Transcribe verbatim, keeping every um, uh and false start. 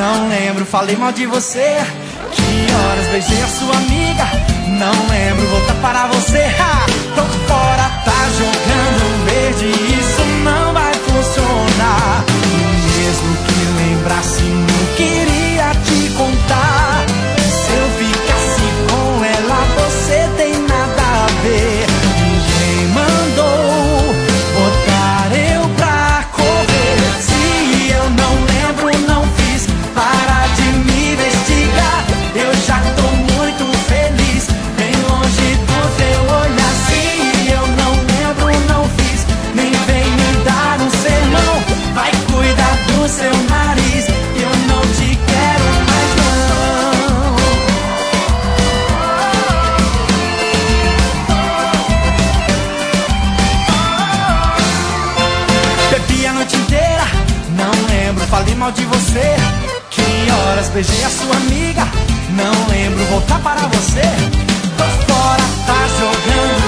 Não lembro, falei mal de você. Que horas beijei a sua amiga. Não lembro, voltar para você. Ha! Tô fora, tá jogando verde. Isso não vai funcionar. E mesmo que lembrasse, não queria te contar. Se eu ficasse com ela, você tem nada a ver. Ninguém mandou botar eu pra correr. Se eu não lembro, não fiz. Para de me investigar. Eu já tô muito feliz, bem longe do teu olhar. Se eu não lembro, não fiz. Nem vem me dar um sermão. Vai cuidar do seu nariz. Eu não te quero mais não. Bebi a noite inteira. Não lembro, falei mal de você. Que horas beijei a sua amiga. Não lembro, voltar para você. Tô fora, tá jogando